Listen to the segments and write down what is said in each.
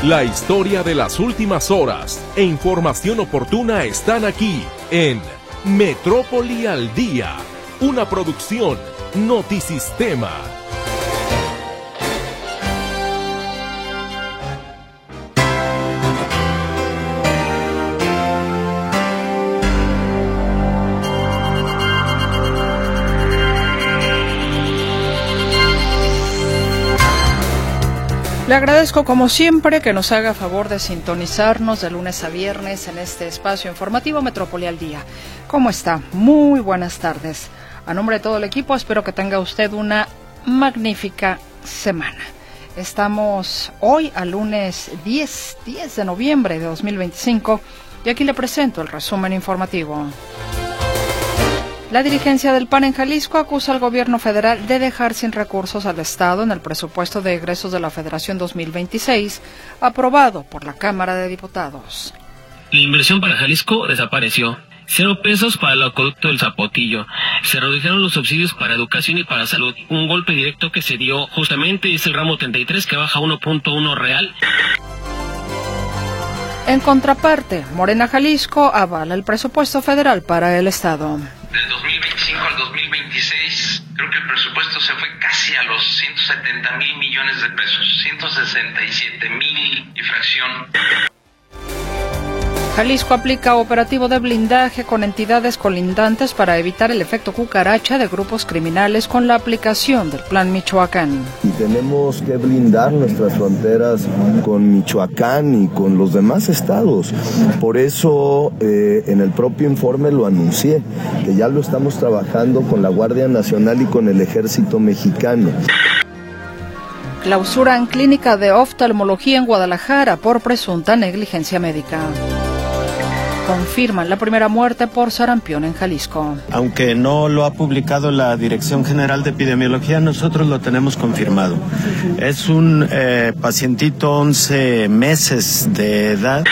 La historia de las últimas horas e información oportuna están aquí en Metrópoli al Día, una producción Notisistema. Le agradezco como siempre que nos haga favor de sintonizarnos de lunes a viernes en este espacio informativo Metrópoli al Día. ¿Cómo está? Muy buenas tardes. A nombre de todo el equipo espero que tenga usted una magnífica semana. Estamos hoy al lunes 10 de noviembre de 2025 y aquí le presento el resumen informativo. La dirigencia del PAN en Jalisco acusa al gobierno federal de dejar sin recursos al Estado en el presupuesto de egresos de la Federación 2026, aprobado por la Cámara de Diputados. La inversión para Jalisco desapareció. 0 pesos para el acueducto del Zapotillo. Se redujeron los subsidios para educación y para salud. Un golpe directo que se dio justamente es el ramo 33 que baja 1.1 real. En contraparte, Morena Jalisco avala el presupuesto federal para el Estado. Del 2025 al 2026, creo que el presupuesto se fue casi a los 170,000 millones de pesos, 167,000 y fracción. Jalisco aplica operativo de blindaje con entidades colindantes para evitar el efecto cucaracha de grupos criminales con la aplicación del Plan Michoacán. Y tenemos que blindar nuestras fronteras con Michoacán y con los demás estados. Por eso en el propio informe lo anuncié, que ya lo estamos trabajando con la Guardia Nacional y con el Ejército Mexicano. Clausuran clínica de oftalmología en Guadalajara por presunta negligencia médica. Confirman la primera muerte por sarampión en Jalisco. Aunque no lo ha publicado la Dirección General de Epidemiología, nosotros lo tenemos confirmado. Es un pacientito 11 meses de edad.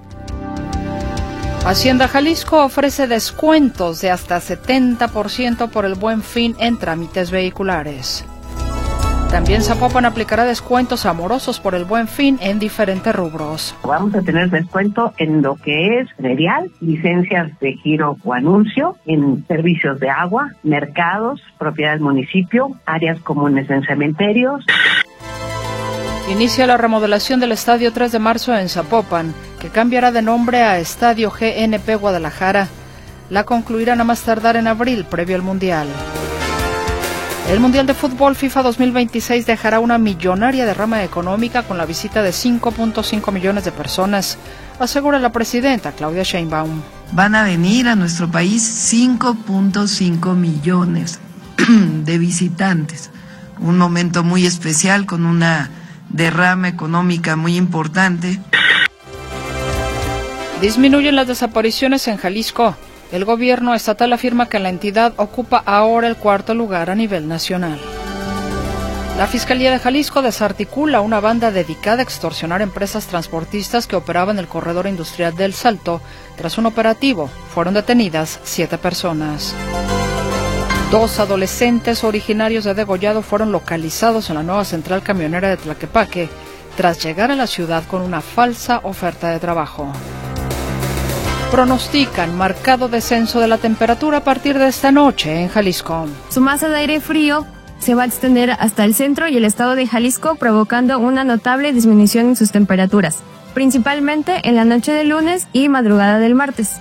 Hacienda Jalisco ofrece descuentos de hasta 70% por el Buen Fin en trámites vehiculares. También Zapopan aplicará descuentos amorosos por el Buen Fin en diferentes rubros. Vamos a tener descuento en lo que es predial, licencias de giro o anuncio, en servicios de agua, mercados, propiedad del municipio, áreas comunes en cementerios. Inicia la remodelación del Estadio 3 de Marzo en Zapopan, que cambiará de nombre a Estadio GNP Guadalajara. La concluirán a más tardar en abril, previo al Mundial. El Mundial de Fútbol FIFA 2026 dejará una millonaria derrama económica con la visita de 5.5 millones de personas, asegura la presidenta Claudia Sheinbaum. Van a venir a nuestro país 5.5 millones de visitantes. Un momento muy especial con una derrama económica muy importante. Disminuyen las desapariciones en Jalisco. El gobierno estatal afirma que la entidad ocupa ahora el 4º lugar a nivel nacional. La Fiscalía de Jalisco desarticula una banda dedicada a extorsionar empresas transportistas que operaban el corredor industrial del Salto. Tras un operativo, fueron detenidas 7 personas. 2 adolescentes originarios de Degollado fueron localizados en la nueva central camionera de Tlaquepaque tras llegar a la ciudad con una falsa oferta de trabajo. Pronostican marcado descenso de la temperatura a partir de esta noche en Jalisco. Su masa de aire frío se va a extender hasta el centro y el estado de Jalisco, provocando una notable disminución en sus temperaturas, principalmente en la noche del lunes y madrugada del martes.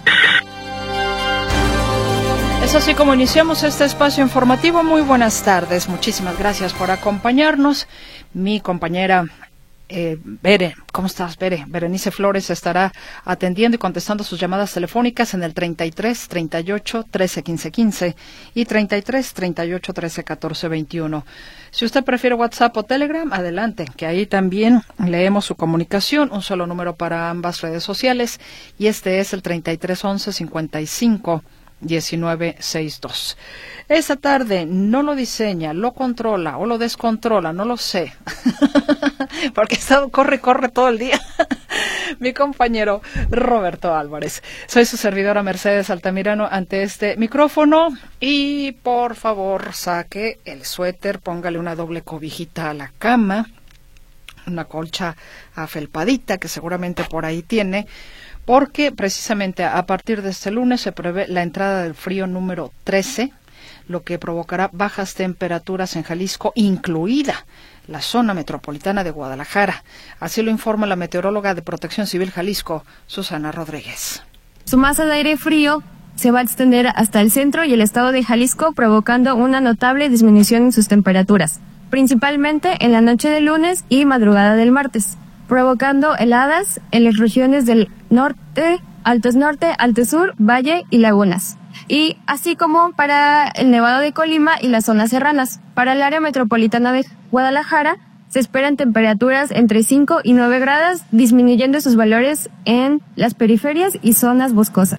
Es así como iniciamos este espacio informativo. Muy buenas tardes, muchísimas gracias por acompañarnos. Mi compañera Bere, ¿cómo estás, Bere? Berenice Flores estará atendiendo y contestando sus llamadas telefónicas en el 33 38 13 15 15 y 33 38 13 14 21. Si usted prefiere WhatsApp o Telegram, adelante, que ahí también leemos su comunicación, un solo número para ambas redes sociales, y este es el 33 11 55 1962. Esta tarde no lo diseña, lo controla o lo descontrola, no lo sé, porque he estado corre todo el día, mi compañero Roberto Álvarez. Soy su servidora Mercedes Altamirano ante este micrófono y por favor saque el suéter, póngale una doble cobijita a la cama, una colcha afelpadita que seguramente por ahí tiene, porque precisamente a partir de este lunes se prevé la entrada del frío número 13, lo que provocará bajas temperaturas en Jalisco, incluida la zona metropolitana de Guadalajara. Así lo informa la meteoróloga de Protección Civil Jalisco, Susana Rodríguez. Su masa de aire frío se va a extender hasta el centro y el estado de Jalisco, provocando una notable disminución en sus temperaturas, principalmente en la noche del lunes y madrugada del martes, provocando heladas en las regiones del norte, alto sur, valle y lagunas, y así como para el Nevado de Colima y las zonas serranas. Para el área metropolitana de Guadalajara se esperan temperaturas entre 5 y 9 grados, disminuyendo sus valores en las periferias y zonas boscosas.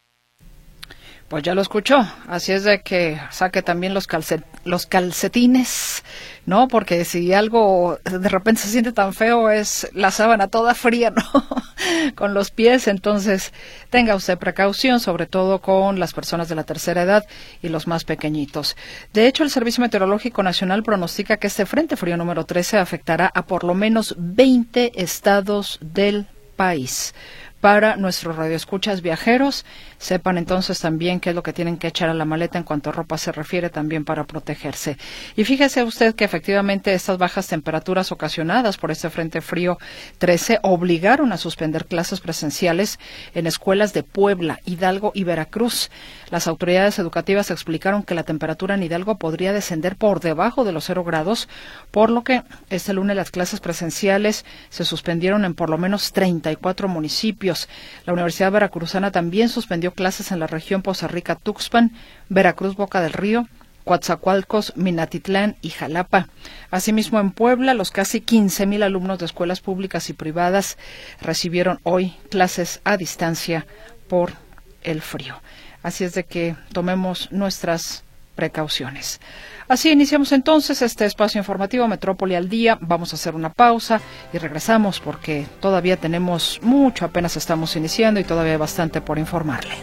Pues ya lo escuchó, así es de que saque también los calcetines, ¿no? Porque si algo de repente se siente tan feo es la sábana toda fría, ¿no? Con los pies, entonces tenga usted precaución, sobre todo con las personas de la tercera edad y los más pequeñitos. De hecho, el Servicio Meteorológico Nacional pronostica que este Frente Frío número 13 afectará a por lo menos 20 estados del país. Para nuestros radioescuchas viajeros, sepan entonces también qué es lo que tienen que echar a la maleta en cuanto a ropa se refiere, también para protegerse. Y fíjese usted que efectivamente estas bajas temperaturas ocasionadas por este Frente Frío 13 obligaron a suspender clases presenciales en escuelas de Puebla, Hidalgo y Veracruz. Las autoridades educativas explicaron que la temperatura en Hidalgo podría descender por debajo de los 0 grados, por lo que este lunes las clases presenciales se suspendieron en por lo menos 34 municipios. La Universidad Veracruzana también suspendió clases en la región Poza Rica, Tuxpan, Veracruz, Boca del Río, Coatzacoalcos, Minatitlán y Jalapa. Asimismo, en Puebla, los casi 15,000 alumnos de escuelas públicas y privadas recibieron hoy clases a distancia por el frío. Así es de que tomemos nuestras precauciones. Así iniciamos entonces este espacio informativo Metrópoli al Día. Vamos a hacer una pausa y regresamos porque todavía tenemos mucho, apenas estamos iniciando y todavía hay bastante por informarle.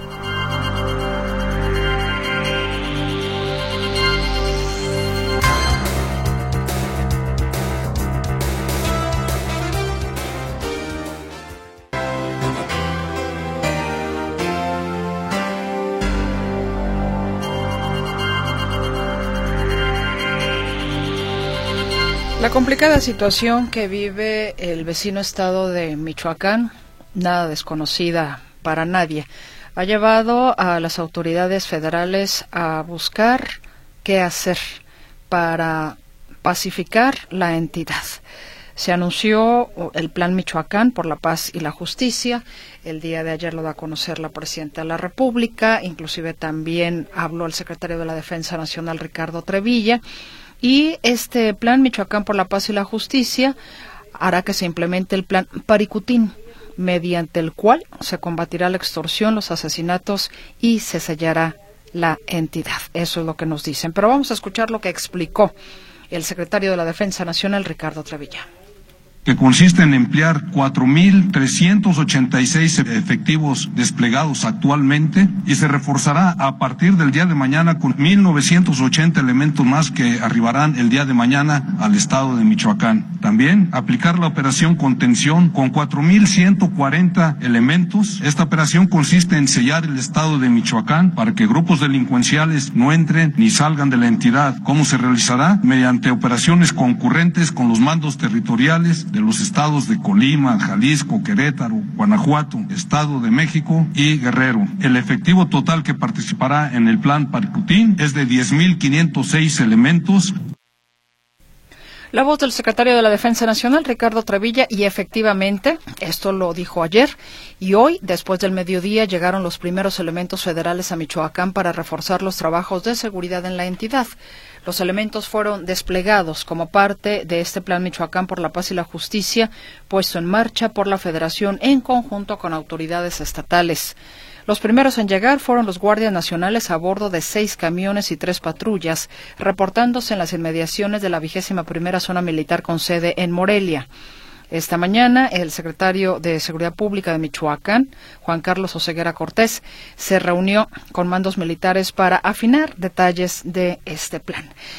La complicada situación que vive el vecino estado de Michoacán, nada desconocida para nadie, ha llevado a las autoridades federales a buscar qué hacer para pacificar la entidad. Se anunció el Plan Michoacán por la Paz y la Justicia. El día de ayer lo da a conocer la Presidenta de la República, inclusive también habló el Secretario de la Defensa Nacional, Ricardo Trevilla. Y este Plan Michoacán por la Paz y la Justicia hará que se implemente el Plan Paricutín, mediante el cual se combatirá la extorsión, los asesinatos y se sellará la entidad. Eso es lo que nos dicen. Pero vamos a escuchar lo que explicó el secretario de la Defensa Nacional, Ricardo Trevilla. Que consiste en emplear 4,386 efectivos desplegados actualmente y se reforzará a partir del día de mañana con 1,980 elementos más que arribarán el día de mañana al estado de Michoacán. También aplicar la operación contención con 4,140 elementos. Esta operación consiste en sellar el estado de Michoacán para que grupos delincuenciales no entren ni salgan de la entidad. ¿Cómo se realizará? Mediante operaciones concurrentes con los mandos territoriales de los estados de Colima, Jalisco, Querétaro, Guanajuato, Estado de México y Guerrero. El efectivo total que participará en el Plan Paricutín es de 10,506 elementos. La voz del secretario de la Defensa Nacional, Ricardo Trevilla, y efectivamente, esto lo dijo ayer, y hoy, después del mediodía, llegaron los primeros elementos federales a Michoacán para reforzar los trabajos de seguridad en la entidad. Los elementos fueron desplegados como parte de este Plan Michoacán por la Paz y la Justicia, puesto en marcha por la Federación en conjunto con autoridades estatales. Los primeros en llegar fueron los guardias nacionales a bordo de 6 camiones y 3 patrullas, reportándose en las inmediaciones de la 21ª Zona Militar con sede en Morelia. Esta mañana, el secretario de Seguridad Pública de Michoacán, Juan Carlos Oseguera Cortés, se reunió con mandos militares para afinar detalles de este plan.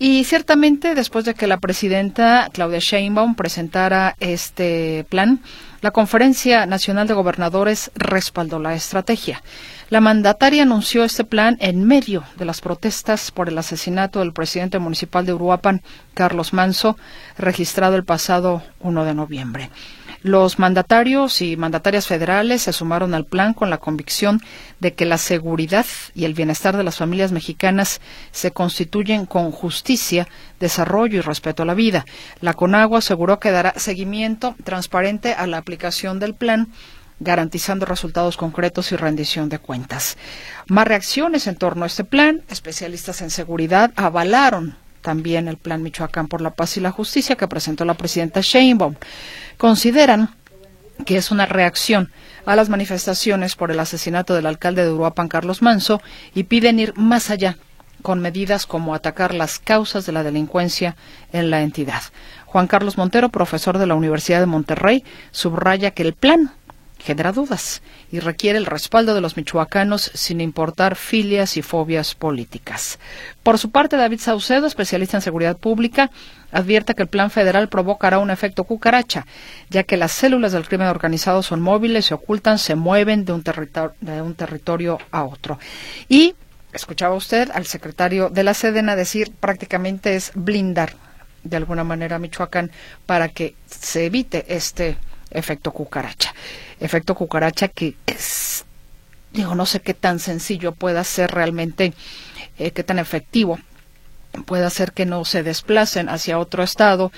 Y ciertamente, después de que la presidenta Claudia Sheinbaum presentara este plan, la Conferencia Nacional de Gobernadores respaldó la estrategia. La mandataria anunció este plan en medio de las protestas por el asesinato del presidente municipal de Uruapan, Carlos Manso, registrado el pasado 1 de noviembre. Los mandatarios y mandatarias federales se sumaron al plan con la convicción de que la seguridad y el bienestar de las familias mexicanas se constituyen con justicia, desarrollo y respeto a la vida. La CONAGUA aseguró que dará seguimiento transparente a la aplicación del plan, garantizando resultados concretos y rendición de cuentas. Más reacciones en torno a este plan. Especialistas en seguridad avalaron también el Plan Michoacán por la Paz y la Justicia que presentó la presidenta Sheinbaum. Consideran que es una reacción a las manifestaciones por el asesinato del alcalde de Uruapan, Carlos Manso, y piden ir más allá con medidas como atacar las causas de la delincuencia en la entidad. Juan Carlos Montero, profesor de la Universidad de Monterrey, subraya que el plan genera dudas y requiere el respaldo de los michoacanos sin importar filias y fobias políticas. Por su parte, David Saucedo, especialista en seguridad pública, advierte que el plan federal provocará un efecto cucaracha, ya que las células del crimen organizado son móviles, se ocultan, se mueven de un territorio a otro. Y escuchaba usted al secretario de la Sedena decir prácticamente es blindar de alguna manera a Michoacán para que se evite este efecto cucaracha. Efecto cucaracha que es, no sé qué tan sencillo pueda ser realmente, qué tan efectivo puede hacer que no se desplacen hacia otro estado,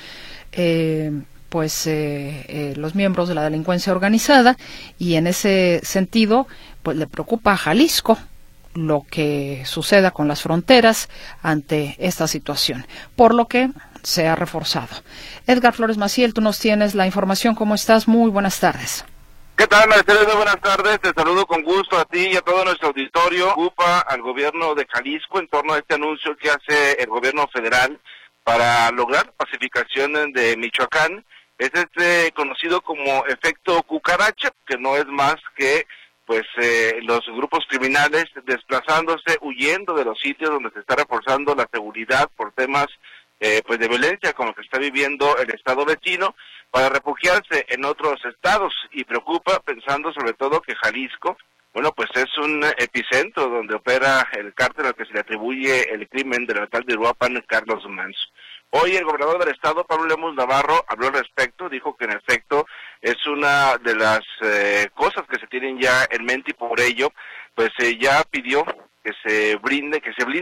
los miembros de la delincuencia organizada, y en ese sentido, pues le preocupa a Jalisco lo que suceda con las fronteras ante esta situación, por lo que se ha reforzado. Edgar Flores Maciel, tú nos tienes la información. ¿Cómo estás? Muy buenas tardes. ¿Qué tal, Mercedes? Muy buenas tardes. Te saludo con gusto a ti y a todo nuestro auditorio. Ocupa al gobierno de Jalisco en torno a este anuncio que hace el gobierno federal para lograr pacificación de Michoacán. Es conocido como efecto cucaracha, que no es más que los grupos criminales desplazándose, huyendo de los sitios donde se está reforzando la seguridad por temas de violencia como lo que está viviendo el estado vecino, para refugiarse en otros estados, y preocupa pensando sobre todo que Jalisco, es un epicentro donde opera el cártel al que se le atribuye el crimen del alcalde de Uruapan, Carlos Manso. Hoy el gobernador del estado, Pablo Lemus Navarro, habló al respecto, dijo que en efecto es una de las cosas que se tienen ya en mente, y por ello ya pidió que se blinde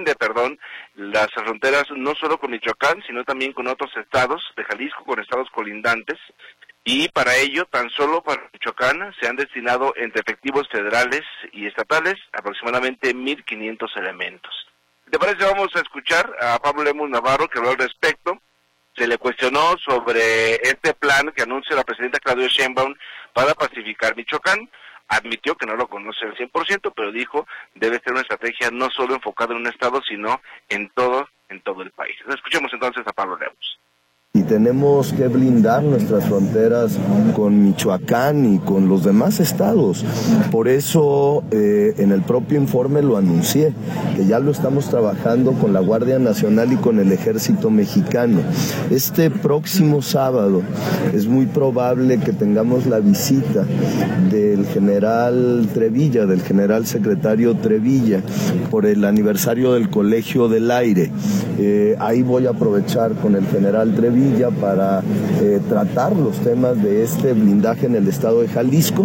las fronteras no solo con Michoacán, sino también con otros estados de Jalisco, con estados colindantes, y para ello, tan solo para Michoacán, se han destinado entre efectivos federales y estatales aproximadamente 1,500 elementos. ¿Te parece? Vamos a escuchar a Pablo Lemus Navarro, que habló al respecto. Se le cuestionó sobre este plan que anuncia la presidenta Claudia Sheinbaum para pacificar Michoacán. Admitió que no lo conoce al 100%, pero dijo debe ser una estrategia no solo enfocada en un estado, sino en todo el país. Escuchemos entonces a Pablo Lemus. Y tenemos que blindar nuestras fronteras con Michoacán y con los demás estados. Por eso en el propio informe lo anuncié, que ya lo estamos trabajando con la Guardia Nacional y con el Ejército Mexicano. Este próximo sábado es muy probable que tengamos la visita del general Trevilla, del general secretario Trevilla, por el aniversario del Colegio del Aire. Ahí voy a aprovechar con el general Trevilla para tratar los temas de este blindaje en el estado de Jalisco.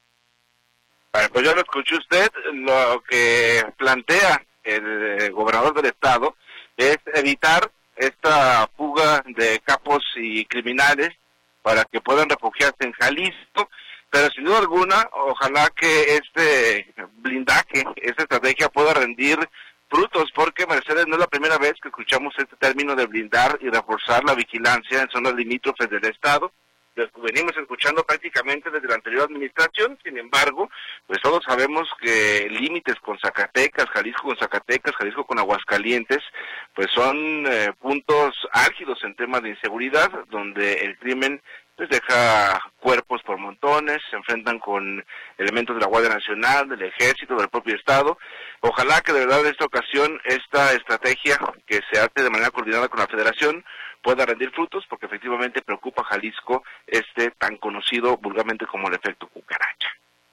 Pues ya lo escuchó usted. Lo que plantea el gobernador del estado es evitar esta fuga de capos y criminales para que puedan refugiarse en Jalisco, pero sin duda alguna, ojalá que este blindaje, esta estrategia pueda rendir frutos, porque Mercedes no es la primera vez que escuchamos este término de blindar y reforzar la vigilancia en zonas limítrofes del estado. Lo venimos escuchando prácticamente desde la anterior administración. Sin embargo, todos sabemos que límites con Zacatecas, Jalisco con Aguascalientes, son puntos álgidos en temas de inseguridad, donde el crimen pues deja cuerpos por montones, se enfrentan con elementos de la Guardia Nacional, del Ejército, del propio Estado. Ojalá que de verdad en esta ocasión esta estrategia que se hace de manera coordinada con la Federación pueda rendir frutos, porque efectivamente preocupa a Jalisco tan conocido vulgarmente como el efecto cucaracha.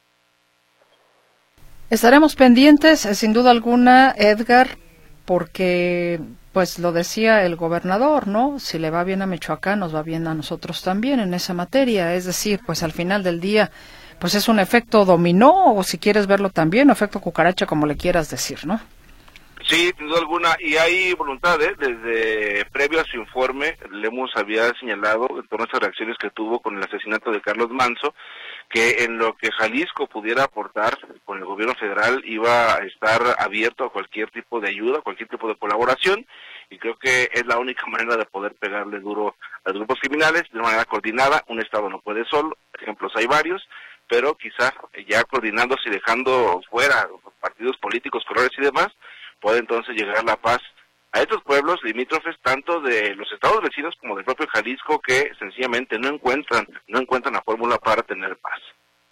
Estaremos pendientes, sin duda alguna, Edgar, porque pues lo decía el gobernador, ¿no? Si le va bien a Michoacán, nos va bien a nosotros también en esa materia. Es decir, pues al final del día, pues es un efecto dominó, o si quieres verlo también, o efecto cucaracha, como le quieras decir, ¿no? Sí, sin duda alguna, y hay voluntad, desde previo a su informe, Lemus había señalado en torno a estas reacciones que tuvo con el asesinato de Carlos Manzo, que en lo que Jalisco pudiera aportar con el gobierno federal iba a estar abierto a cualquier tipo de ayuda, cualquier tipo de colaboración, y creo que es la única manera de poder pegarle duro a los grupos criminales de una manera coordinada. Un Estado no puede solo, ejemplos hay varios, pero quizá ya coordinándose y dejando fuera partidos políticos, colores y demás, puede entonces llegar la paz a estos pueblos limítrofes, tanto de los estados vecinos como del propio Jalisco, que sencillamente no encuentran la fórmula para tener paz.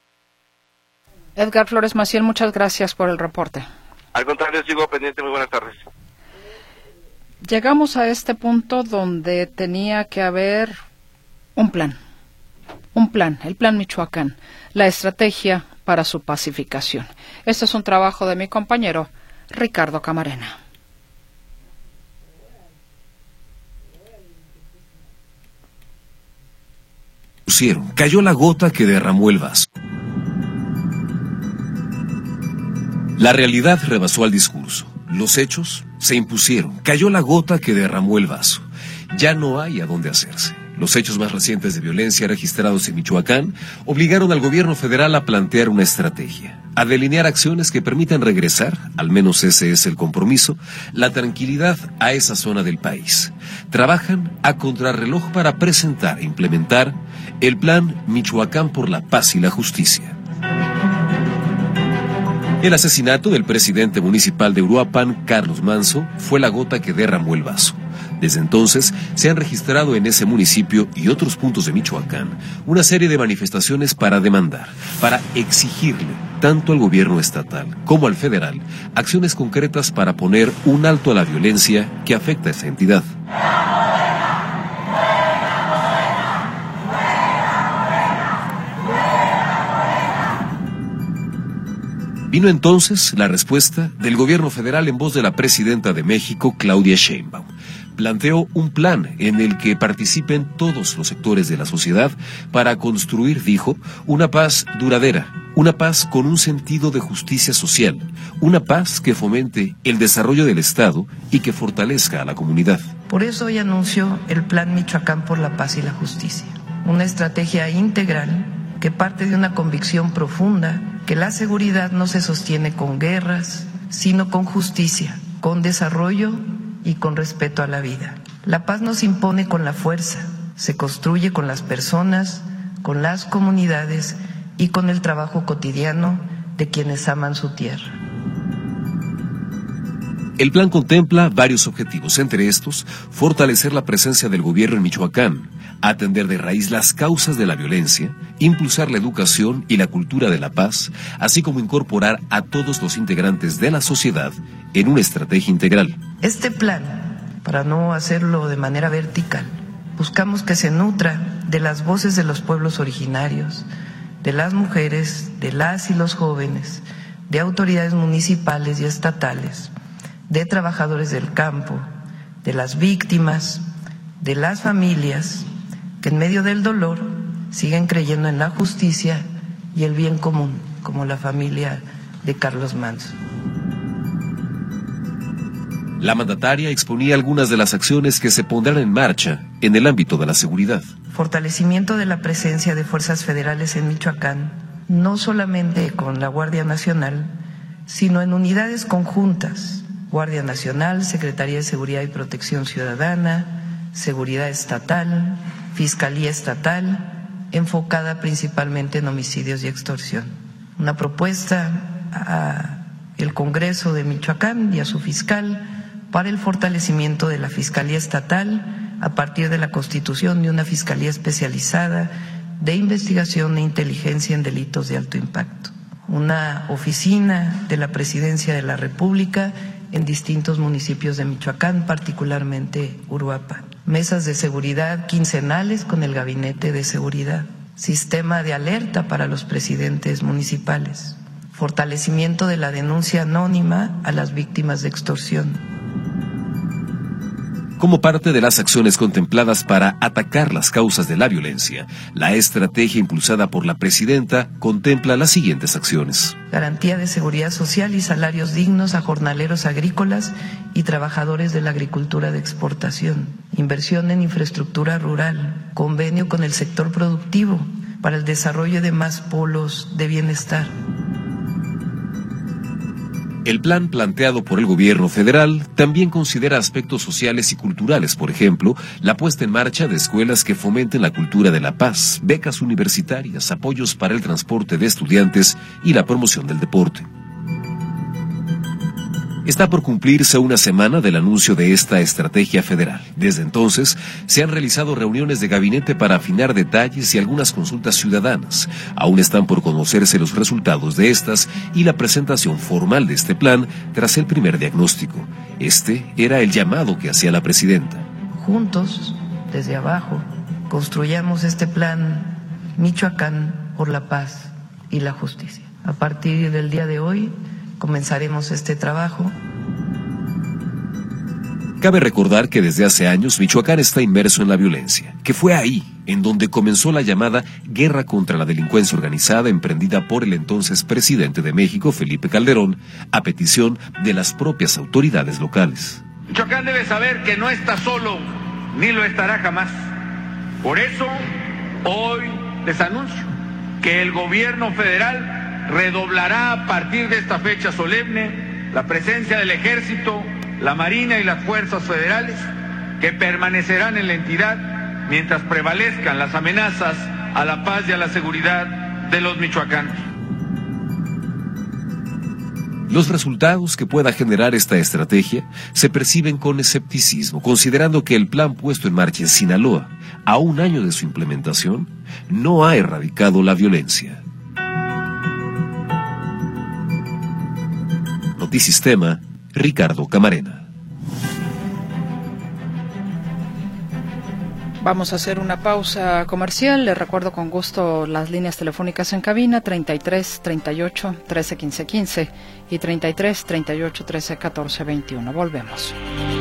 Edgar Flores Maciel, muchas gracias por el reporte. Al contrario, sigo pendiente. Muy buenas tardes. Llegamos a este punto donde tenía que haber un plan, el plan Michoacán, la estrategia para su pacificación. Este es un trabajo de mi compañero Ricardo Camarena. Cayó la gota que derramó el vaso. La realidad rebasó al discurso. Los hechos se impusieron. Cayó la gota que derramó el vaso. Ya no hay a dónde hacerse. Los hechos más recientes de violencia registrados en Michoacán obligaron al gobierno federal a plantear una estrategia, a delinear acciones que permitan regresar, al menos ese es el compromiso, la tranquilidad a esa zona del país. Trabajan a contrarreloj para presentar e implementar el plan Michoacán por la paz y la justicia. El asesinato del presidente municipal de Uruapan, Carlos Manzo, fue la gota que derramó el vaso. Desde entonces, se han registrado en ese municipio y otros puntos de Michoacán una serie de manifestaciones para demandar, para exigirle, tanto al gobierno estatal como al federal, acciones concretas para poner un alto a la violencia que afecta a esa entidad. Vino entonces la respuesta del gobierno federal en voz de la presidenta de México, Claudia Sheinbaum. Planteó un plan en el que participen todos los sectores de la sociedad para construir, dijo, una paz duradera, una paz con un sentido de justicia social, una paz que fomente el desarrollo del Estado y que fortalezca a la comunidad. Por eso hoy anunció el Plan Michoacán por la Paz y la Justicia, una estrategia integral que parte de una convicción profunda que la seguridad no se sostiene con guerras, sino con justicia, con desarrollo y con respeto a la vida. La paz no se impone con la fuerza, se construye con las personas, con las comunidades y con el trabajo cotidiano de quienes aman su tierra. El plan contempla varios objetivos, entre estos, fortalecer la presencia del gobierno en Michoacán, atender de raíz las causas de la violencia, impulsar la educación y la cultura de la paz, así como incorporar a todos los integrantes de la sociedad en una estrategia integral. Este plan, para no hacerlo de manera vertical, buscamos que se nutra de las voces de los pueblos originarios, de las mujeres, de las y los jóvenes, de autoridades municipales y estatales, de trabajadores del campo, de las víctimas, de las familias, que en medio del dolor siguen creyendo en la justicia y el bien común, como la familia de Carlos Manzo. La mandataria exponía algunas de las acciones que se pondrán en marcha en el ámbito de la seguridad. Fortalecimiento de la presencia de fuerzas federales en Michoacán, no solamente con la Guardia Nacional, sino en unidades conjuntas, Guardia Nacional, Secretaría de Seguridad y Protección Ciudadana, Seguridad Estatal, Fiscalía Estatal, enfocada principalmente en homicidios y extorsión. Una propuesta al Congreso de Michoacán y a su fiscal para el fortalecimiento de la Fiscalía Estatal a partir de la constitución de una Fiscalía Especializada de Investigación e Inteligencia en Delitos de Alto Impacto, una oficina de la Presidencia de la República en distintos municipios de Michoacán, particularmente Uruapan, mesas de seguridad quincenales con el Gabinete de Seguridad, sistema de alerta para los presidentes municipales, fortalecimiento de la denuncia anónima a las víctimas de extorsión. Como parte de las acciones contempladas para atacar las causas de la violencia, la estrategia impulsada por la presidenta contempla las siguientes acciones: garantía de seguridad social y salarios dignos a jornaleros agrícolas y trabajadores de la agricultura de exportación, inversión en infraestructura rural, convenio con el sector productivo para el desarrollo de más polos de bienestar. El plan planteado por el gobierno federal también considera aspectos sociales y culturales, por ejemplo, la puesta en marcha de escuelas que fomenten la cultura de la paz, becas universitarias, apoyos para el transporte de estudiantes y la promoción del deporte. Está por cumplirse una semana del anuncio de esta estrategia federal. Desde entonces, se han realizado reuniones de gabinete para afinar detalles y algunas consultas ciudadanas. Aún están por conocerse los resultados de estas y la presentación formal de este plan tras el primer diagnóstico. Este era el llamado que hacía la presidenta. Juntos, desde abajo, construyamos este plan Michoacán por la paz y la justicia. A partir del día de hoy, comenzaremos este trabajo. Cabe recordar que desde hace años Michoacán está inmerso en la violencia, que fue ahí en donde comenzó la llamada guerra contra la delincuencia organizada emprendida por el entonces presidente de México, Felipe Calderón, a petición de las propias autoridades locales. Michoacán debe saber que no está solo, ni lo estará jamás. Por eso, hoy les anuncio que el gobierno federal redoblará a partir de esta fecha solemne la presencia del Ejército, la Marina y las fuerzas federales que permanecerán en la entidad mientras prevalezcan las amenazas a la paz y a la seguridad de los michoacanos. Los resultados que pueda generar esta estrategia se perciben con escepticismo, considerando que el plan puesto en marcha en Sinaloa, a un año de su implementación, no ha erradicado la violencia. Notisistema, Ricardo Camarena. Vamos a hacer una pausa comercial. Les recuerdo con gusto las líneas telefónicas en cabina: 33 38 13 15 15 y 33 38 13 14 21. Volvemos.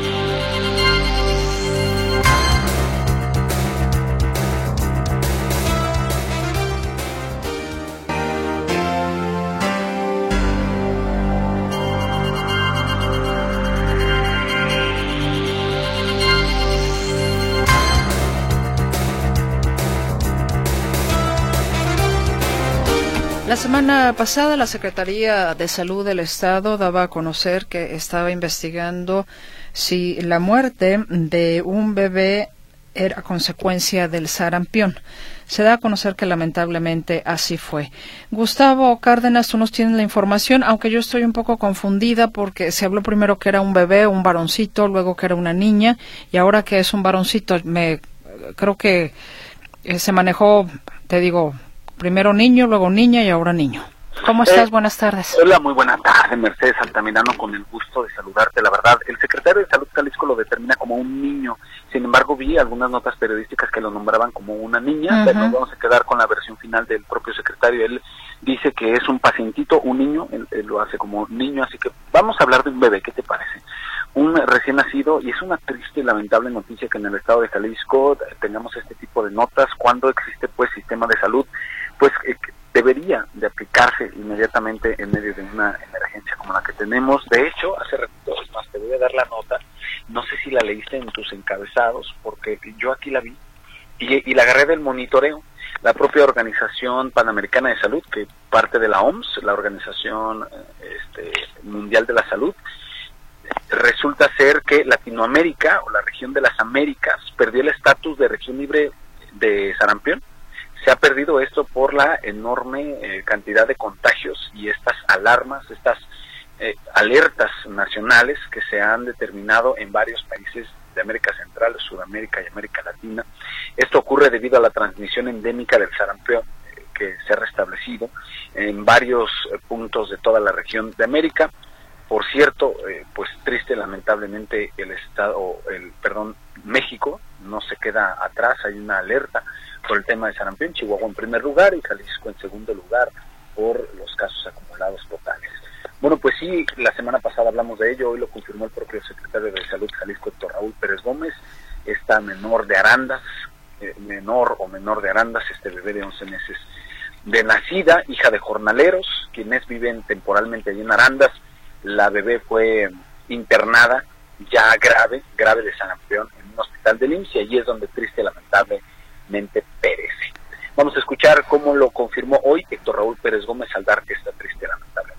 La semana pasada la Secretaría de Salud del Estado daba a conocer que estaba investigando si la muerte de un bebé era consecuencia del sarampión. Se da a conocer que lamentablemente así fue. Gustavo Cárdenas, tú nos tienes la información, aunque yo estoy un poco confundida porque se habló primero que era un bebé, un varoncito, luego que era una niña y ahora que es un varoncito. Creo que se manejó, te digo, primero niño, luego niña y ahora niño. ¿Cómo estás? Buenas tardes. Hola, muy buenas tardes, Mercedes Altamirano, con el gusto de saludarte. La verdad, el secretario de Salud Jalisco lo determina como un niño. Sin embargo, vi algunas notas periodísticas que lo nombraban como una niña, pero nos vamos a quedar con la versión final del propio secretario. Él dice que es un pacientito, un niño, él lo hace como niño, así que vamos a hablar de un bebé. ¿Qué te parece? Un recién nacido, y es una triste y lamentable noticia que en el estado de Jalisco tengamos este tipo de notas cuando existe pues sistema de salud pues debería de aplicarse inmediatamente en medio de una emergencia como la que tenemos. De hecho, hace ratito, es más, te voy a dar la nota, no sé si la leíste en tus encabezados, porque yo aquí la vi y la agarré del monitoreo. La propia Organización Panamericana de Salud, que parte de la OMS, la Organización Mundial de la Salud, resulta ser que Latinoamérica, o la región de las Américas, perdió el estatus de región libre de sarampión. Se ha perdido esto por la enorme cantidad de contagios y estas alarmas, estas alertas nacionales que se han determinado en varios países de América Central, Sudamérica y América Latina. Esto ocurre debido a la transmisión endémica del sarampión que se ha restablecido en varios puntos de toda la región de América. Por cierto, pues triste, lamentablemente México no se queda atrás, hay una alerta por el tema de sarampión, Chihuahua en primer lugar y Jalisco en segundo lugar por los casos acumulados totales. Bueno, pues sí, la semana pasada hablamos de ello, hoy lo confirmó el propio secretario de Salud Jalisco, Héctor Raúl Pérez Gómez, esta menor de Arandas, este bebé de 11 meses de nacida, hija de jornaleros, quienes viven temporalmente allí en Arandas. La bebé fue internada ya grave de sarampión en un hospital del IMSS y allí es donde triste y lamentablemente perece. Vamos a escuchar cómo lo confirmó hoy Héctor Raúl Pérez Gómez al dar esta triste y lamentable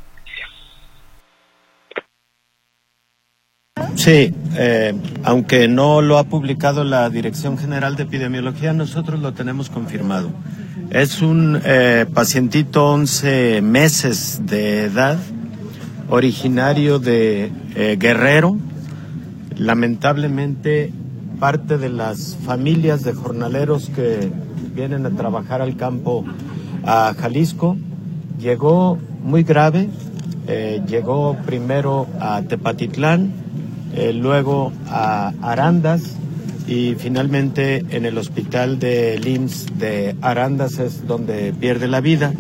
noticia. Sí, aunque no lo ha publicado la Dirección General de Epidemiología, nosotros lo tenemos confirmado. Es un pacientito 11 meses de edad, originario de Guerrero. Lamentablemente, parte de las familias de jornaleros que vienen a trabajar al campo a Jalisco, llegó muy grave, llegó primero a Tepatitlán, luego a Arandas y finalmente en el hospital del IMSS de Arandas es donde pierde la vida.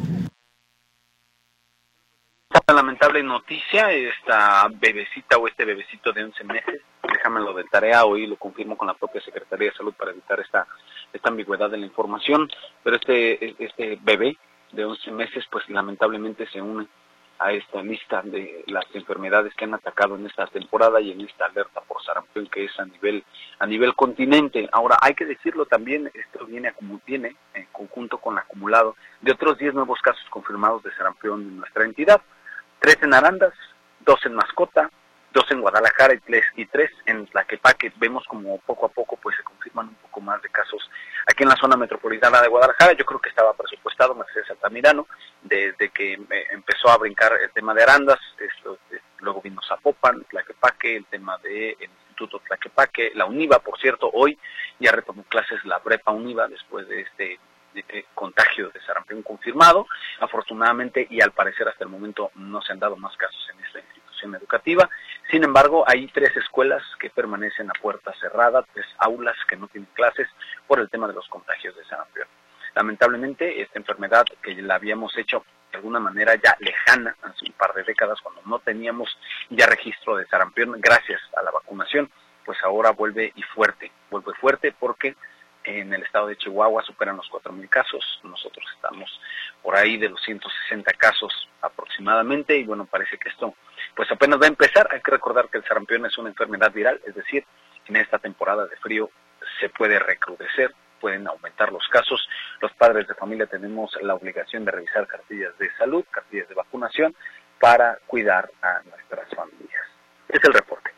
Esta lamentable noticia, esta bebecita o este bebecito de 11 meses, déjamelo de tarea, hoy lo confirmo con la propia Secretaría de Salud para evitar esta ambigüedad de la información, pero este bebé de 11 meses pues lamentablemente se une a esta lista de las enfermedades que han atacado en esta temporada y en esta alerta por sarampión que es a nivel continente. Ahora hay que decirlo también, esto viene en conjunto con el acumulado de otros 10 nuevos casos confirmados de sarampión en nuestra entidad, 3 en Arandas, 2 en Mascota, 2 en Guadalajara y 3 en Tlaquepaque. Vemos como poco a poco pues se confirman un poco más de casos aquí en la zona metropolitana de Guadalajara. Yo creo que estaba presupuestado Mercedes Altamirano desde que empezó a brincar el tema de Arandas, luego vino Zapopan, Tlaquepaque, el tema del Instituto Tlaquepaque, la UNIVA, por cierto, hoy ya retomó clases la prepa UNIVA después de este contagio de sarampión confirmado, afortunadamente, y al parecer hasta el momento no se han dado más casos en esta institución educativa. Sin embargo, hay 3 escuelas que permanecen a puerta cerrada, 3 aulas que no tienen clases por el tema de los contagios de sarampión. Lamentablemente, esta enfermedad que la habíamos hecho de alguna manera ya lejana hace un par de décadas, cuando no teníamos ya registro de sarampión, gracias a la vacunación, pues ahora vuelve fuerte porque en el estado de Chihuahua superan los 4,000 casos, nosotros estamos por ahí de los 160 casos aproximadamente, y bueno, parece que esto pues apenas va a empezar. Hay que recordar que el sarampión es una enfermedad viral, es decir, en esta temporada de frío se puede recrudecer, pueden aumentar los casos. Los padres de familia tenemos la obligación de revisar cartillas de salud, cartillas de vacunación, para cuidar a nuestras familias. Es el reporte.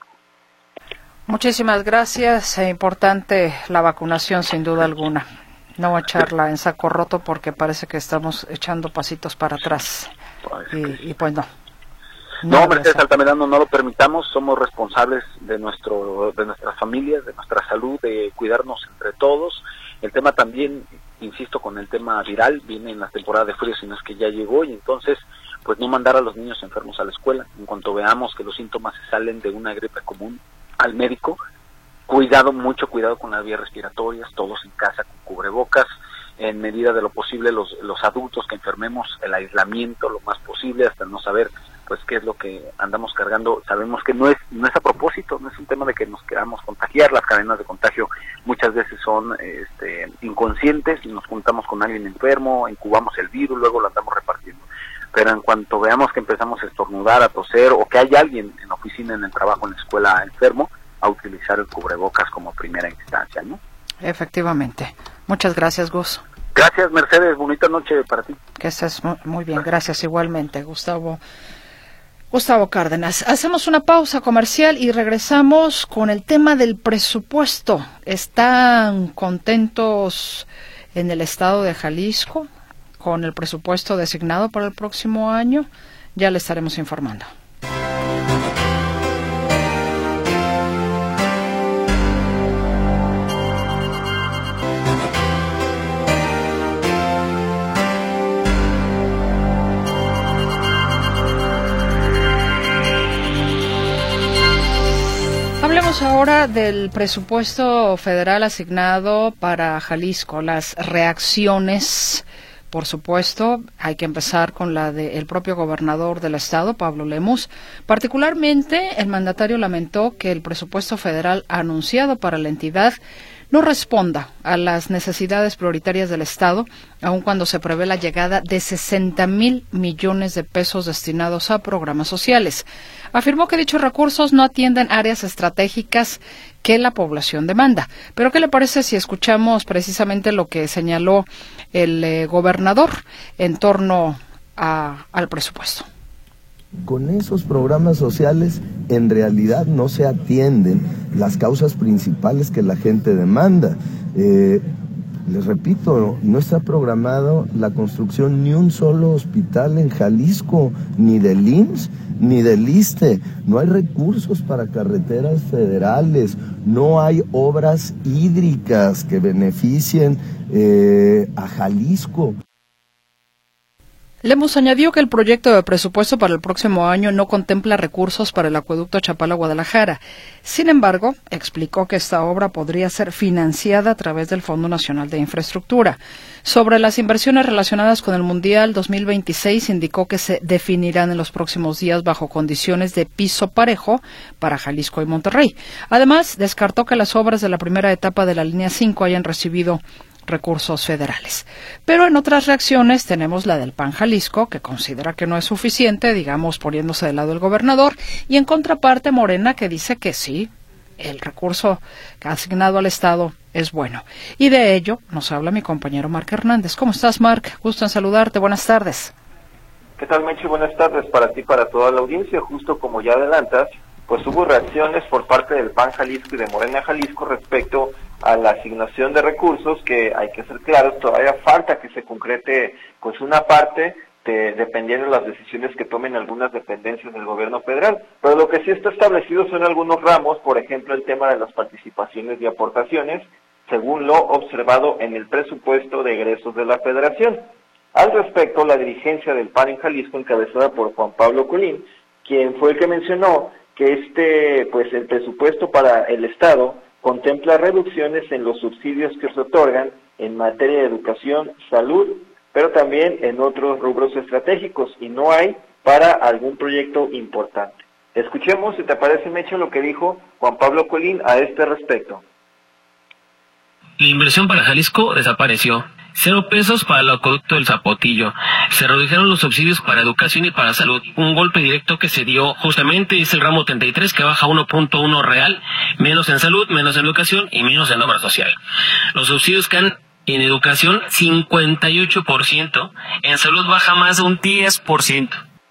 Muchísimas gracias. Es importante la vacunación, sin duda alguna. No echarla en saco roto porque parece que estamos echando pasitos para atrás. Y pues no. No, Mercedes Altamirano, no lo permitamos. Somos responsables de nuestras familias, de nuestra salud, de cuidarnos entre todos. El tema también, insisto, con el tema viral, viene en la temporada de frío, sino es que ya llegó, y entonces pues no mandar a los niños enfermos a la escuela. En cuanto veamos que los síntomas se salen de una gripe común, al médico, mucho cuidado con las vías respiratorias, todos en casa con cubrebocas, en medida de lo posible los adultos que enfermemos, el aislamiento lo más posible, hasta no saber pues qué es lo que andamos cargando. Sabemos que no es a propósito, no es un tema de que nos queramos contagiar. Las cadenas de contagio muchas veces son inconscientes, y nos juntamos con alguien enfermo, incubamos el virus, luego lo andamos repartiendo. Pero en cuanto veamos que empezamos a estornudar, a toser, o que hay alguien en la oficina, en el trabajo, en la escuela enfermo, a utilizar el cubrebocas como primera instancia, ¿no? Efectivamente. Muchas gracias, Gus. Gracias, Mercedes. Bonita noche para ti. Que estés muy bien. Gracias igualmente, Gustavo Cárdenas. Hacemos una pausa comercial y regresamos con el tema del presupuesto. ¿Están contentos en el estado de Jalisco con el presupuesto designado para el próximo año? Ya le estaremos informando. Hablemos ahora del presupuesto federal asignado para Jalisco, las reacciones. Por supuesto, hay que empezar con la del propio gobernador del estado, Pablo Lemus. Particularmente, el mandatario lamentó que el presupuesto federal anunciado para la entidad no responda a las necesidades prioritarias del estado, aun cuando se prevé la llegada de 60,000 millones de pesos destinados a programas sociales. Afirmó que dichos recursos no atienden áreas estratégicas que la población demanda. Pero ¿qué le parece si escuchamos precisamente lo que señaló el gobernador en torno al presupuesto? Con esos programas sociales en realidad no se atienden las causas principales que la gente demanda. Les repito, no está programado la construcción ni un solo hospital en Jalisco, ni del IMSS, ni del ISSSTE. No hay recursos para carreteras federales, no hay obras hídricas que beneficien a Jalisco. Lemus añadió que el proyecto de presupuesto para el próximo año no contempla recursos para el acueducto Chapala-Guadalajara. Sin embargo, explicó que esta obra podría ser financiada a través del Fondo Nacional de Infraestructura. Sobre las inversiones relacionadas con el Mundial 2026, indicó que se definirán en los próximos días bajo condiciones de piso parejo para Jalisco y Monterrey. Además, descartó que las obras de la primera etapa de la línea 5 hayan recibido recursos federales. Pero en otras reacciones tenemos la del PAN Jalisco, que considera que no es suficiente, digamos, poniéndose del lado del gobernador, y en contraparte Morena, que dice que sí, el recurso asignado al Estado es bueno. Y de ello nos habla mi compañero Marc Hernández. ¿Cómo estás, Marc? Gusto en saludarte. Buenas tardes. ¿Qué tal, Mechi? Buenas tardes para ti y para toda la audiencia. Justo como ya adelantas, pues hubo reacciones por parte del PAN Jalisco y de Morena Jalisco respecto a la asignación de recursos, que hay que ser claros, todavía falta que se concrete pues una parte, dependiendo de las decisiones que tomen algunas dependencias del gobierno federal, pero lo que sí está establecido son algunos ramos, por ejemplo el tema de las participaciones y aportaciones, según lo observado en el presupuesto de egresos de la federación. Al respecto, la dirigencia del PAN en Jalisco, encabezada por Juan Pablo Colín, quien fue el que mencionó que pues el presupuesto para el Estado contempla reducciones en los subsidios que se otorgan en materia de educación, salud, pero también en otros rubros estratégicos, y no hay para algún proyecto importante. Escuchemos, si te parece, Mecho, lo que dijo Juan Pablo Colín a este respecto. La inversión para Jalisco desapareció. 0 pesos para el acueducto del Zapotillo. Se redujeron los subsidios para educación y para salud. Un golpe directo que se dio justamente es el ramo 33, que baja 1.1 real, menos en salud, menos en educación y menos en obra social. Los subsidios caen en educación 58%, en salud baja más de un 10%.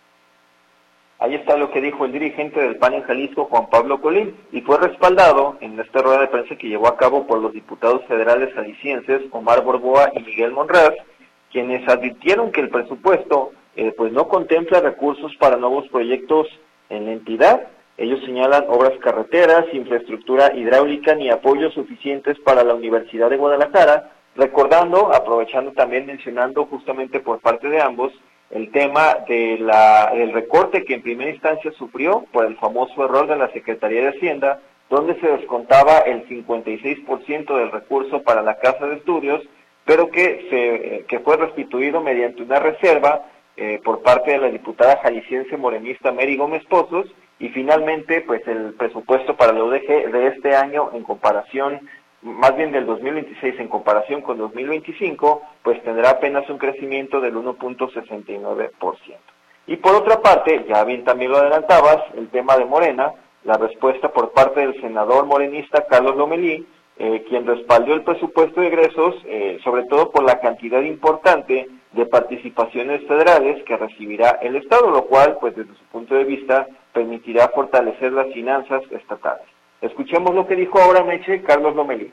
Ahí está lo que dijo el dirigente del PAN en Jalisco, Juan Pablo Colín, y fue respaldado en esta rueda de prensa que llevó a cabo por los diputados federales jaliscienses Omar Borboa y Miguel Monraz, quienes advirtieron que el presupuesto pues no contempla recursos para nuevos proyectos en la entidad. Ellos señalan obras carreteras, infraestructura hidráulica ni apoyos suficientes para la Universidad de Guadalajara, recordando, aprovechando también, mencionando justamente por parte de ambos, el tema del recorte que en primera instancia sufrió por el famoso error de la Secretaría de Hacienda, donde se descontaba el 56% del recurso para la Casa de Estudios, pero que fue restituido mediante una reserva por parte de la diputada jalisciense morenista Mary Gómez Pozos, y finalmente pues el presupuesto para la UDG de este año, en comparación, más bien del 2026 en comparación con 2025, pues tendrá apenas un crecimiento del 1.69%. Y por otra parte, ya bien también lo adelantabas, el tema de Morena, la respuesta por parte del senador morenista Carlos Lomelí, quien respaldó el presupuesto de egresos, sobre todo por la cantidad importante de participaciones federales que recibirá el Estado, lo cual, pues desde su punto de vista, permitirá fortalecer las finanzas estatales. Escuchemos lo que dijo ahora, Meche, Carlos Lomelí.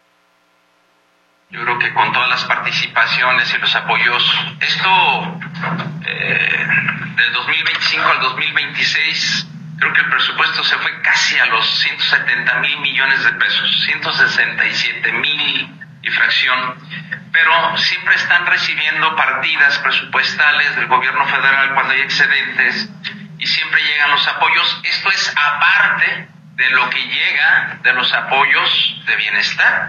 Yo creo que con todas las participaciones y los apoyos, esto del 2025 al 2026, creo que el presupuesto se fue casi a los 170,000 millones de pesos, 167,000 y fracción, pero siempre están recibiendo partidas presupuestales del gobierno federal cuando hay excedentes y siempre llegan los apoyos. Esto es aparte de lo que llega de los apoyos de bienestar.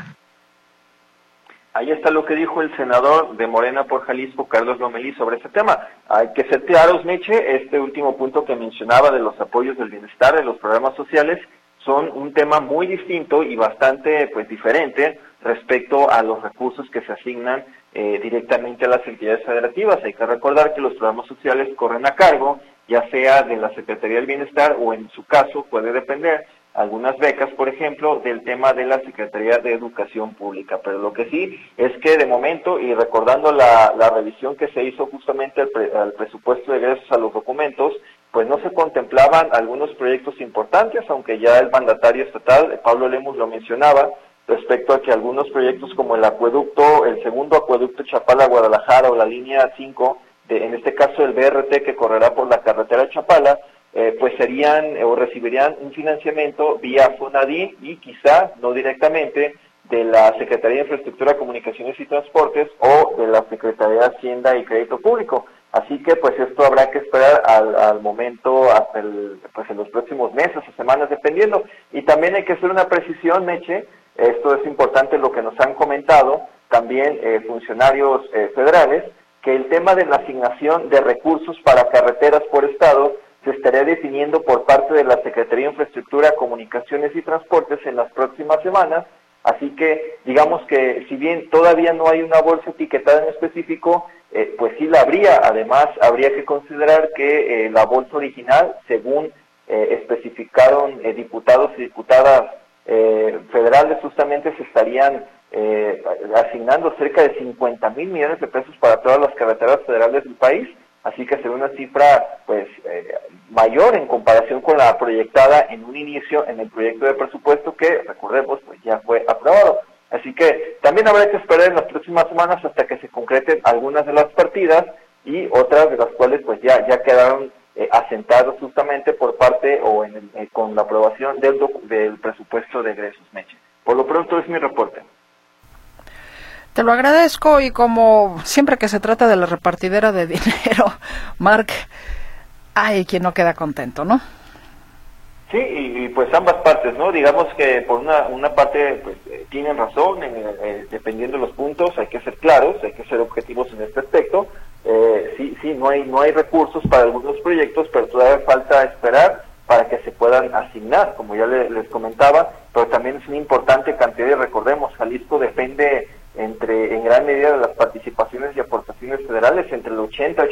Ahí está lo que dijo el senador de Morena por Jalisco, Carlos Lomelí, sobre ese tema. Hay que ser claros, Meche, este último punto que mencionaba de los apoyos del bienestar, de los programas sociales, son un tema muy distinto y bastante diferente respecto a los recursos que se asignan directamente a las entidades federativas. Hay que recordar que los programas sociales corren a cargo, ya sea de la Secretaría del Bienestar o en su caso puede depender algunas becas, por ejemplo, del tema de la Secretaría de Educación Pública. Pero lo que sí es que de momento, y recordando la revisión que se hizo justamente al presupuesto de egresos a los documentos, pues no se contemplaban algunos proyectos importantes, aunque ya el mandatario estatal, Pablo Lemus, lo mencionaba, respecto a que algunos proyectos como el segundo acueducto Chapala-Guadalajara o la línea 5, en este caso el BRT que correrá por la carretera Chapala, pues serían o recibirían un financiamiento vía Fonadi y quizá no directamente de la Secretaría de Infraestructura, Comunicaciones y Transportes o de la Secretaría de Hacienda y Crédito Público. Así que pues esto habrá que esperar al momento, hasta en los próximos meses o semanas, dependiendo. Y también hay que hacer una precisión, Meche, esto es importante lo que nos han comentado también funcionarios federales, que el tema de la asignación de recursos para carreteras por estado se estaría definiendo por parte de la Secretaría de Infraestructura, Comunicaciones y Transportes en las próximas semanas, así que digamos que si bien todavía no hay una bolsa etiquetada en específico, pues sí la habría. Además habría que considerar que la bolsa original, según especificaron diputados y diputadas federales, justamente se estarían asignando cerca de 50,000 millones de pesos para todas las carreteras federales del país. Así que será una cifra mayor en comparación con la proyectada en un inicio en el proyecto de presupuesto que, recordemos, pues ya fue aprobado. Así que también habrá que esperar en las próximas semanas hasta que se concreten algunas de las partidas y otras de las cuales pues ya quedaron asentadas justamente por parte o con la aprobación del presupuesto de egresos, Meche. Por lo pronto es mi reporte. Te lo agradezco, y como siempre que se trata de la repartidera de dinero, Marc, hay quien no queda contento, ¿no? Sí, y pues ambas partes, ¿no? Digamos que por una parte pues tienen razón, dependiendo de los puntos, hay que ser claros, hay que ser objetivos en este aspecto. Sí, no hay recursos para algunos proyectos, pero todavía falta esperar para que se puedan asignar, como ya les comentaba, pero también es una importante cantidad, y recordemos, Jalisco depende en gran medida de las participaciones y aportaciones federales, entre el 80 y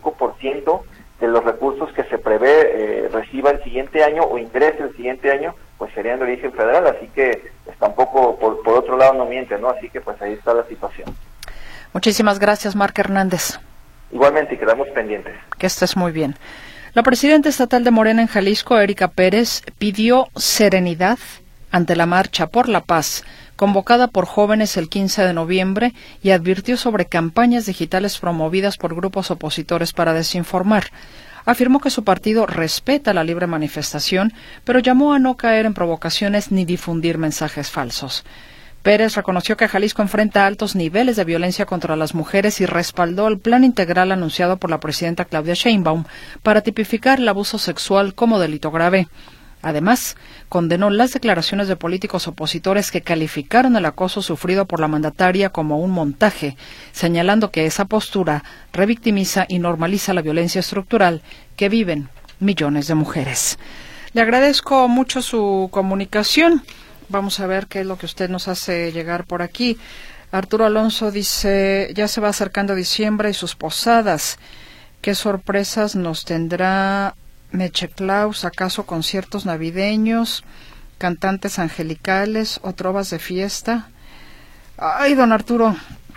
85% de los recursos que se prevé reciba el siguiente año o ingrese el siguiente año, pues serían de origen federal, así que pues, tampoco por otro lado no miente, ¿no? Así que pues ahí está la situación. Muchísimas gracias, Marc Hernández. Igualmente, y quedamos pendientes. Que estés muy bien. La presidenta estatal de Morena en Jalisco, Erika Pérez, pidió serenidad ante la Marcha por la Paz, convocada por jóvenes el 15 de noviembre, y advirtió sobre campañas digitales promovidas por grupos opositores para desinformar. Afirmó que su partido respeta la libre manifestación, pero llamó a no caer en provocaciones ni difundir mensajes falsos. Pérez reconoció que Jalisco enfrenta altos niveles de violencia contra las mujeres y respaldó el plan integral anunciado por la presidenta Claudia Sheinbaum para tipificar el abuso sexual como delito grave. Además, condenó las declaraciones de políticos opositores que calificaron el acoso sufrido por la mandataria como un montaje, señalando que esa postura revictimiza y normaliza la violencia estructural que viven millones de mujeres. Le agradezco mucho su comunicación. Vamos a ver qué es lo que usted nos hace llegar por aquí. Arturo Alonso dice, ya se va acercando diciembre y sus posadas. ¿Qué sorpresas nos tendrá Meche Claus? ¿Acaso conciertos navideños, cantantes angelicales o trovas de fiesta? Ay, don Arturo,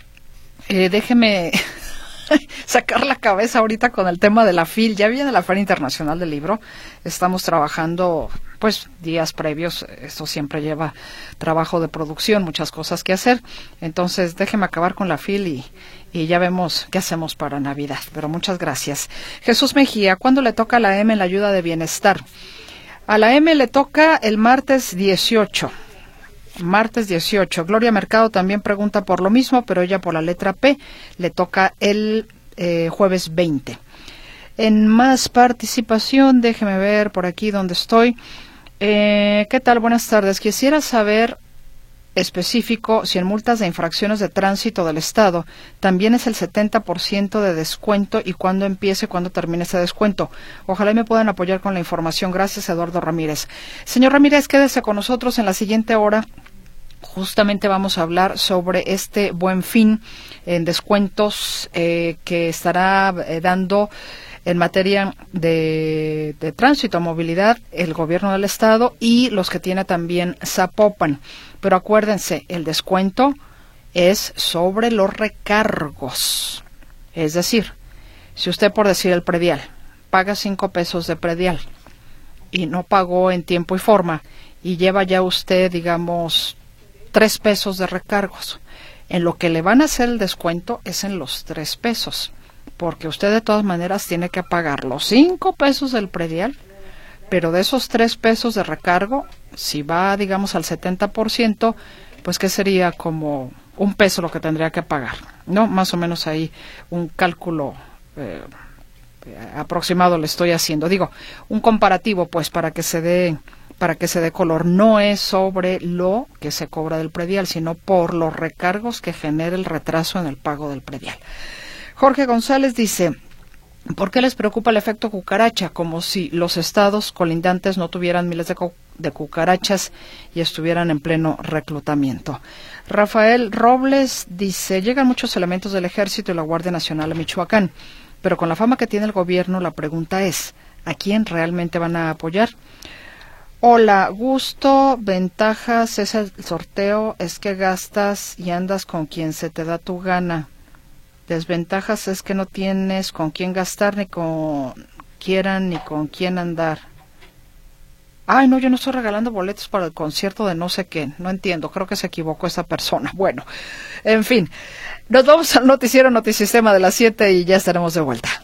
déjeme sacar la cabeza ahorita con el tema de la FIL. Ya viene la Feria Internacional del Libro. Estamos trabajando pues días previos. Esto siempre lleva trabajo de producción, muchas cosas que hacer. Entonces déjeme acabar con la FIL y ya vemos qué hacemos para Navidad. Pero muchas gracias. Jesús Mejía, ¿cuándo le toca a la M en la ayuda de bienestar? A la M le toca el martes 18. Martes 18. Gloria Mercado también pregunta por lo mismo, pero ella por la letra P. Le toca el jueves 20. En más participación, déjeme ver por aquí donde estoy. ¿Qué tal? Buenas tardes. Quisiera saber específico si en multas de infracciones de tránsito del Estado también es el 70% de descuento y cuándo empiece, cuándo termine ese descuento. Ojalá me puedan apoyar con la información. Gracias, Eduardo Ramírez. Señor Ramírez, quédese con nosotros en la siguiente hora. Justamente vamos a hablar sobre este Buen Fin en descuentos que estará dando en materia de tránsito, movilidad, el gobierno del Estado y los que tiene también Zapopan. Pero acuérdense, el descuento es sobre los recargos. Es decir, si usted, por decir el predial, paga 5 pesos de predial y no pagó en tiempo y forma y lleva ya usted, digamos, 3 pesos de recargos, en lo que le van a hacer el descuento es en los 3 pesos. Porque usted de todas maneras tiene que pagar los 5 pesos del predial, pero de esos 3 pesos de recargo, si va, digamos, al 70%, pues que sería como 1 peso lo que tendría que pagar, ¿no? Más o menos ahí un cálculo aproximado le estoy haciendo. Digo, un comparativo, pues, para que se dé color. No es sobre lo que se cobra del predial, sino por los recargos que genera el retraso en el pago del predial. Jorge González dice, ¿por qué les preocupa el efecto cucaracha? Como si los estados colindantes no tuvieran miles de cucarachas y estuvieran en pleno reclutamiento. Rafael Robles dice, llegan muchos elementos del Ejército y la Guardia Nacional a Michoacán, pero con la fama que tiene el gobierno, la pregunta es, ¿a quién realmente van a apoyar? Hola, gusto, ventajas, es el sorteo, es que gastas y andas con quien se te da tu gana. Desventajas es que no tienes con quién gastar, ni con quién andar. Ay, no, yo no estoy regalando boletos para el concierto de no sé qué. No entiendo, creo que se equivocó esa persona. Bueno, en fin, nos vamos al noticiero Notisistema de las 7 y ya estaremos de vuelta.